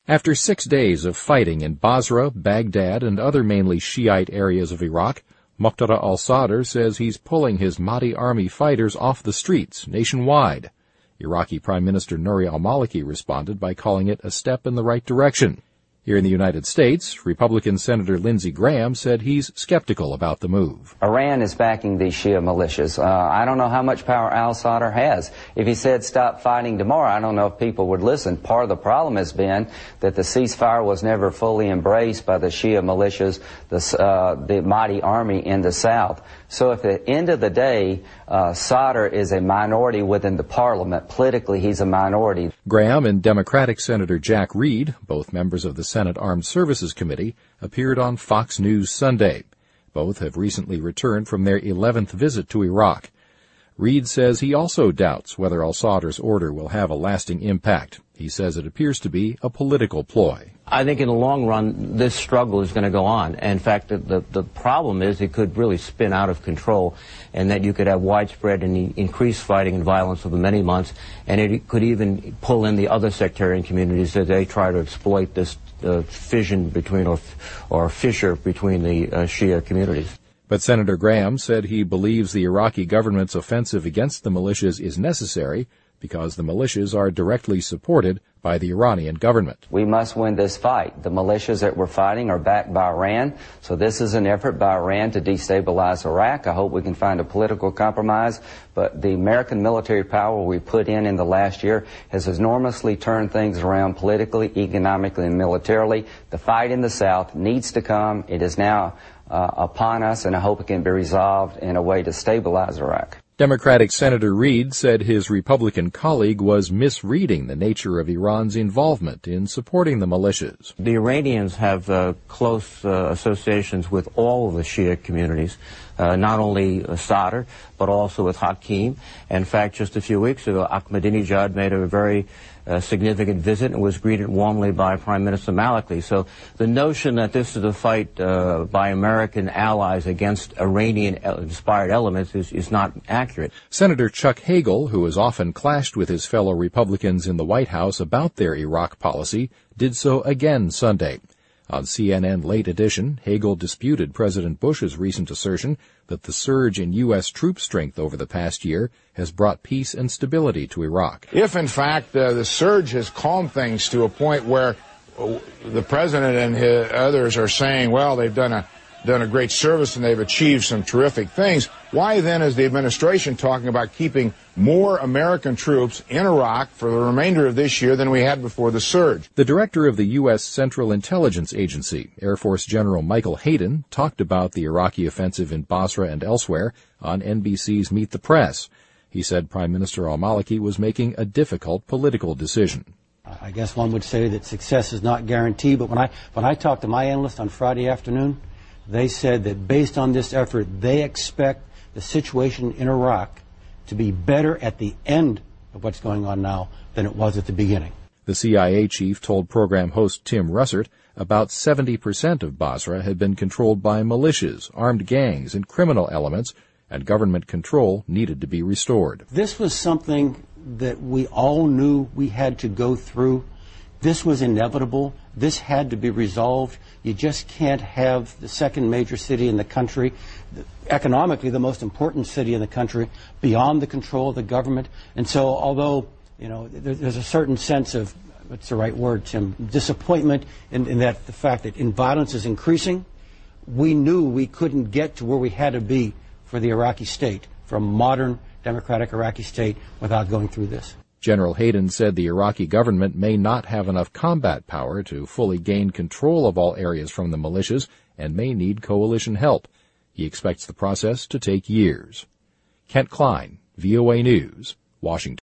After 6 days of fighting in Basra, Baghdad, and other mainly Shiite areas of Iraq, Muqtada al-Sadr says he's pulling his Mahdi army fighters off the streets nationwide. Iraqi Prime Minister Nouri al-Maliki responded by calling it a step in the right direction. Here in the United States, Republican Senator Lindsey Graham said he's skeptical about the move. Iran is backing these Shia militias. I don't know how much power al-Sadr has. If he said stop fighting tomorrow, I don't know if people would listen. Part of the problem has been that the ceasefire was never fully embraced by the Shia militias, the Mahdi army in the south. So at the end of the day, Sadr is a minority within the parliament. Politically, he's a minority. Graham and Democratic Senator Jack Reed, both members of the Senate Armed Services Committee, appeared on Fox News Sunday. Both have recently returned from their 11th visit to Iraq. Reed says he also doubts whether al-Sadr's order will have a lasting impact. He says it appears to be a political ploy. I think in the long run, this struggle is going to go on. And in fact, the problem is it could really spin out of control, and that you could have widespread and increased fighting and violence over many months, and it could even pull in the other sectarian communities as they try to exploit this fission between or fissure between the Shia communities. But Senator Graham said he believes the Iraqi government's offensive against the militias is necessary because the militias are directly supported by the Iranian government. We must win this fight. The militias that we're fighting are backed by Iran, so this is an effort by Iran to destabilize Iraq. I hope we can find a political compromise, but the American military power we put in the last year has enormously turned things around politically, economically, and militarily. The fight in the South needs to come. It is now upon us, and I hope it can be resolved in a way to stabilize Iraq. Democratic Senator Reed said his Republican colleague was misreading the nature of Iran's involvement in supporting the militias. The Iranians have close associations with all of the Shia communities, not only Sadr, but also with Hakim. In fact, just a few weeks ago, Ahmadinejad made a very significant visit and was greeted warmly by Prime Minister Maliki. So the notion that this is a fight by American allies against Iranian-inspired elements is not accurate. Senator Chuck Hagel, who has often clashed with his fellow Republicans in the White House about their Iraq policy, did so again Sunday. On CNN Late Edition, Hagel disputed President Bush's recent assertion that the surge in U.S. troop strength over the past year has brought peace and stability to Iraq. If, in fact, the surge has calmed things to a point where the president and others are saying, well, they've done a great service and they've achieved some terrific things, why then is the administration talking about keeping more American troops in Iraq for the remainder of this year than we had before the surge? The director of the U.S. Central Intelligence Agency, Air Force General Michael Hayden, talked about the Iraqi offensive in Basra and elsewhere on NBC's Meet the Press. He said Prime Minister al-Maliki was making a difficult political decision. I guess one would say that success is not guaranteed, but when I talked to my analyst on Friday afternoon, they said that based on this effort, they expect the situation in Iraq to be better at the end of what's going on now than it was at the beginning. The CIA chief told program host Tim Russert about 70% of Basra had been controlled by militias, armed gangs, and criminal elements, and government control needed to be restored. This was something that we all knew we had to go through. This was inevitable. This had to be resolved. You just can't have the second major city in the country, economically the most important city in the country, beyond the control of the government. And so although, there's a certain sense of, what's the right word, Tim, disappointment in that the fact that violence is increasing, we knew we couldn't get to where we had to be for the Iraqi state, for a modern democratic Iraqi state, without going through this. General Hayden said the Iraqi government may not have enough combat power to fully gain control of all areas from the militias and may need coalition help. He expects the process to take years. Kent Klein, VOA News, Washington.